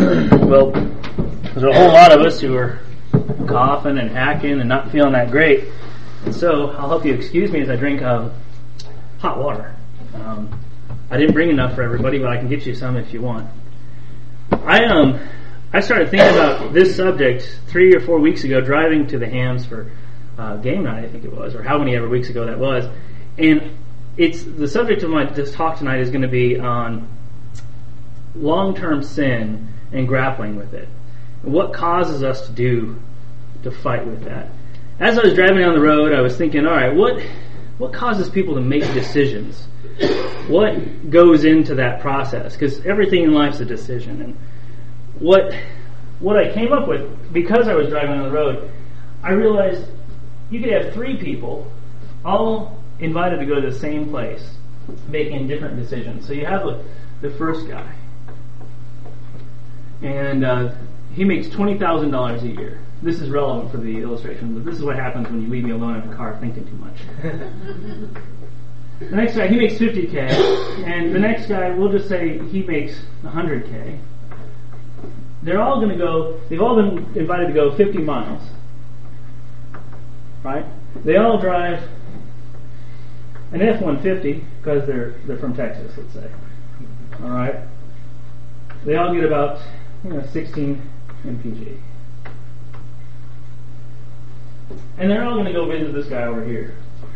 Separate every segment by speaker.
Speaker 1: Well, there's a whole lot of us who are coughing and hacking and not feeling that great. And so I'll help you excuse me as I drink hot water. I didn't bring enough for everybody, but I can get you some if you want. I started thinking about this subject 3 or 4 weeks ago, driving to the Hams for game night, I think it was, or how many ever weeks ago that was. And it's the subject of this talk tonight is going to be on long-term sin and grappling with it. And what causes us to fight with that? As I was driving down the road, I was thinking, all right, what causes people to make decisions? What goes into that process? Because everything in life is a decision. And what I came up with, because I was driving on the road, I realized you could have 3 people all invited to go to the same place, making different decisions. So you have the first guy, and he makes $20,000 a year. This is relevant for the illustration, but this is what happens when you leave me alone in the car thinking too much. The next guy, he makes $50K, and the next guy, we'll just say he makes $100K. They're all going to go, they've all been invited to go 50 miles. Right? They all drive an F-150 because they're from Texas, let's say. All right? They all get about 16 mpg. And they're all going to go visit this guy over here.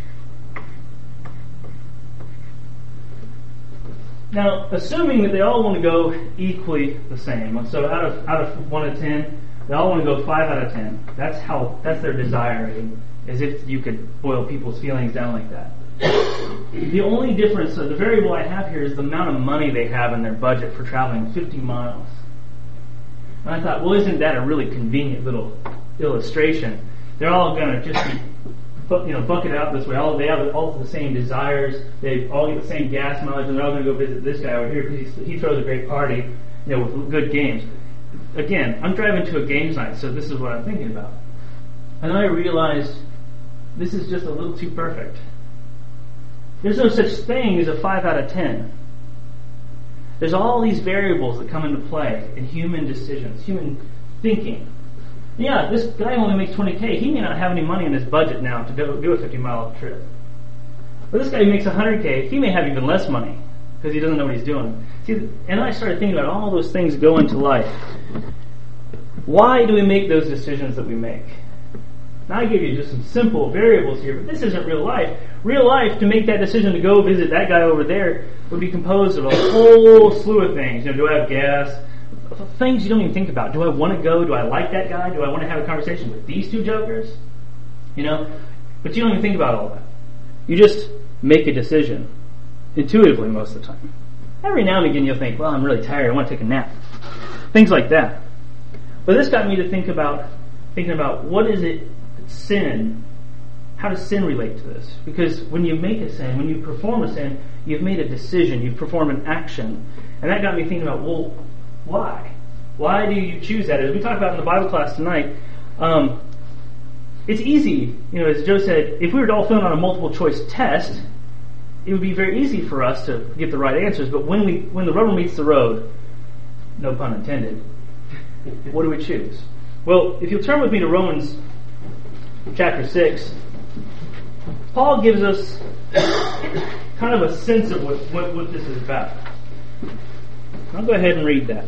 Speaker 1: Now, assuming that they all want to go equally the same, so out of 1 to 10, they all want to go 5 out of 10. That's their desire rating, as if you could boil people's feelings down like that. The only difference, so the variable I have here is the amount of money they have in their budget for traveling 50 miles. And I thought, well, isn't that a really convenient little illustration? They're all going to just be bucket out this way. They have all the same desires. They all get the same gas mileage, and they're all going to go visit this guy over here because he throws a great party, with good games. Again, I'm driving to a games night, so this is what I'm thinking about. And I realized this is just a little too perfect. There's no such thing as a 5 out of 10. There's all these variables that come into play in human decisions, human thinking. Yeah, this guy only makes $20K. He may not have any money in his budget now to go do a 50-mile trip. But this guy who makes $100K, he may have even less money because he doesn't know what he's doing. See, and I started thinking about all those things that go into life. Why do we make those decisions that we make? Now I give you just some simple variables here, but this isn't real life. Real life, to make that decision to go visit that guy over there, would be composed of a whole slew of things. Do I have gas? Things you don't even think about. Do I want to go? Do I like that guy? Do I want to have a conversation with these 2 jokers? But you don't even think about all that. You just make a decision intuitively most of the time. Every now and again you'll think, well, I'm really tired, I want to take a nap. Things like that. But this got me to thinking about what is it sin, how does sin relate to this? Because when you make a sin, when you perform a sin, you've made a decision, you've performed an action. And that got me thinking about, well, why? Why do you choose that? As we talked about in the Bible class tonight, it's easy, as Joe said, if we were to all fill out a multiple choice test, it would be very easy for us to get the right answers. But when the rubber meets the road, no pun intended, what do we choose? Well, if you'll turn with me to Romans chapter 6, Paul gives us kind of a sense of what this is about. I'll go ahead and read that.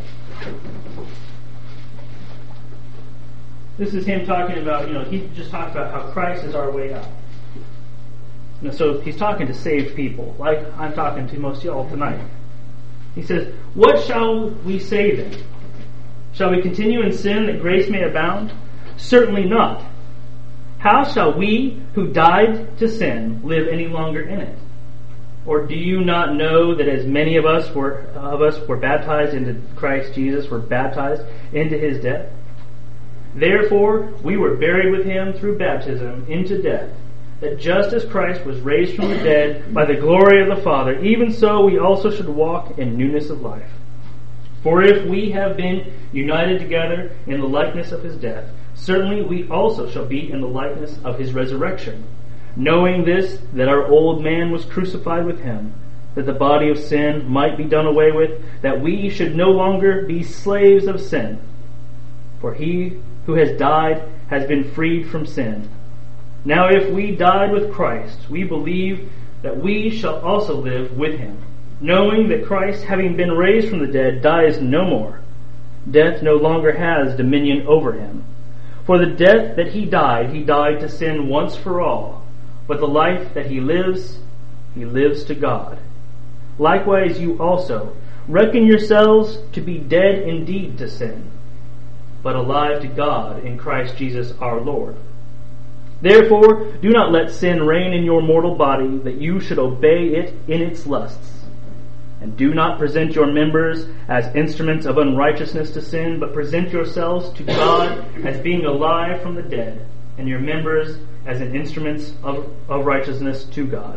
Speaker 1: This is him talking about, he just talked about how Christ is our way out. So he's talking to saved people, like I'm talking to most of y'all tonight. He says, what shall we say then? Shall we continue in sin that grace may abound? Certainly not. How shall we who died to sin live any longer in it? Or do you not know that as many of us were baptized into Christ Jesus, were baptized into his death? Therefore, we were buried with him through baptism into death, that just as Christ was raised from the dead by the glory of the Father, even so we also should walk in newness of life. For if we have been united together in the likeness of his death, certainly we also shall be in the likeness of his resurrection. Knowing this, that our old man was crucified with him, that the body of sin might be done away with, that we should no longer be slaves of sin. For he who has died has been freed from sin. Now if we died with Christ, we believe that we shall also live with him, knowing that Christ, having been raised from the dead, dies no more. Death no longer has dominion over him. For the death that he died to sin once for all. But the life that he lives to God. Likewise you also, reckon yourselves to be dead indeed to sin, but alive to God in Christ Jesus our Lord. Therefore, do not let sin reign in your mortal body, that you should obey it in its lusts. And do not present your members as instruments of unrighteousness to sin, but present yourselves to God as being alive from the dead, and your members as an instruments of righteousness to God.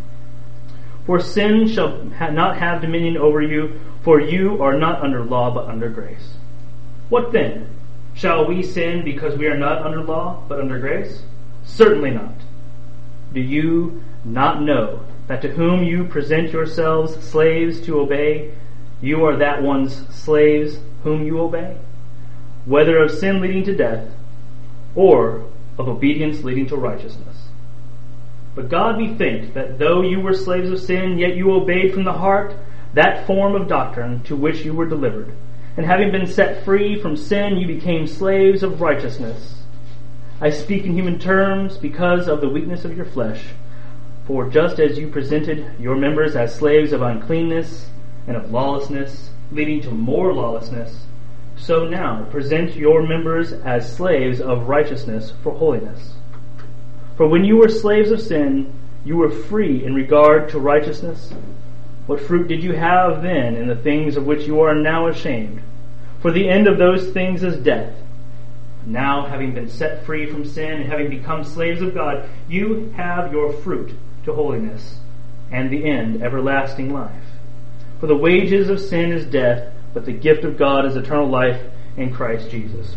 Speaker 1: For sin shall not have dominion over you, for you are not under law, but under grace. What then? Shall we sin because we are not under law, but under grace? Certainly not. Do you not know that to whom you present yourselves slaves to obey, you are that one's slaves whom you obey? Whether of sin leading to death, or of obedience leading to righteousness. But God be thanked that though you were slaves of sin, yet you obeyed from the heart that form of doctrine to which you were delivered. And having been set free from sin, you became slaves of righteousness. I speak in human terms because of the weakness of your flesh. For just as you presented your members as slaves of uncleanness and of lawlessness, leading to more lawlessness, so now present your members as slaves of righteousness for holiness. For when you were slaves of sin, you were free in regard to righteousness. What fruit did you have then in the things of which you are now ashamed? For the end of those things is death. Now, having been set free from sin and having become slaves of God, you have your fruit to holiness, and the end everlasting life. For the wages of sin is death, but the gift of God is eternal life in Christ Jesus.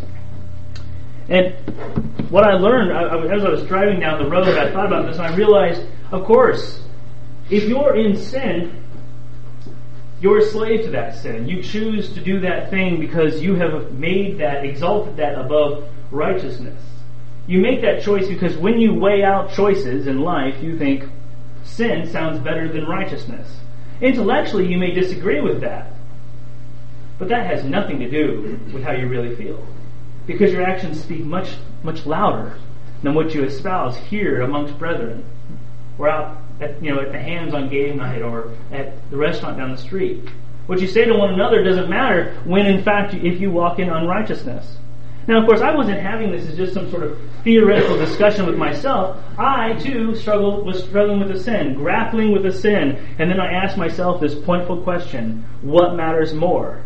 Speaker 1: And what I learned, as I was driving down the road, I thought about this, and I realized, of course, if you're in sin, you're a slave to that sin. You choose to do that thing because you have made that, exalted that above righteousness. You make that choice because when you weigh out choices in life, you think sin sounds better than righteousness. Intellectually, you may disagree with that. But that has nothing to do with how you really feel. Because your actions speak much, much louder than what you espouse here amongst brethren, or out at the hands-on game night, or at the restaurant down the street. What you say to one another doesn't matter when, in fact, if you walk in unrighteousness. Now, of course, I wasn't having this as just some sort of theoretical discussion with myself. I, too, was struggling with a sin, grappling with a sin. And then I asked myself this pointful question: what matters more?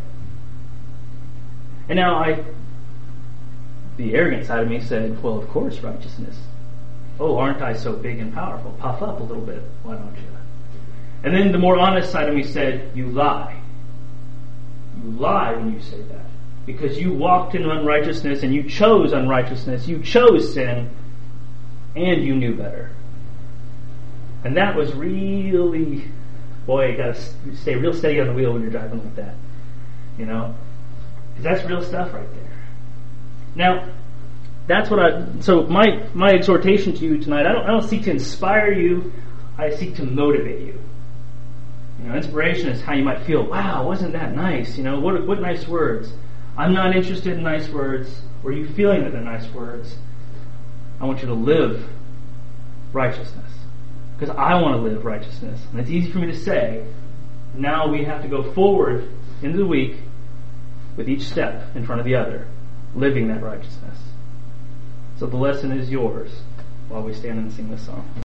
Speaker 1: And now the arrogant side of me said, well, of course, righteousness. Oh, aren't I so big and powerful? Puff up a little bit, why don't you? And then the more honest side of me said, you lie. You lie when you say that. Because you walked in unrighteousness, and you chose unrighteousness, you chose sin, and you knew better. And that was really, boy, you gotta stay real steady on the wheel when you're driving like that. Because that's real stuff right there. Now, that's what so my exhortation to you tonight, I don't seek to inspire you, I seek to motivate you. Inspiration is how you might feel, wow, wasn't that nice? What nice words. I'm not interested in nice words, or you feeling that they're nice words. I want you to live righteousness. Because I want to live righteousness. And it's easy for me to say. Now we have to go forward into the week with each step in front of the other, living that righteousness. So the lesson is yours while we stand and sing this song.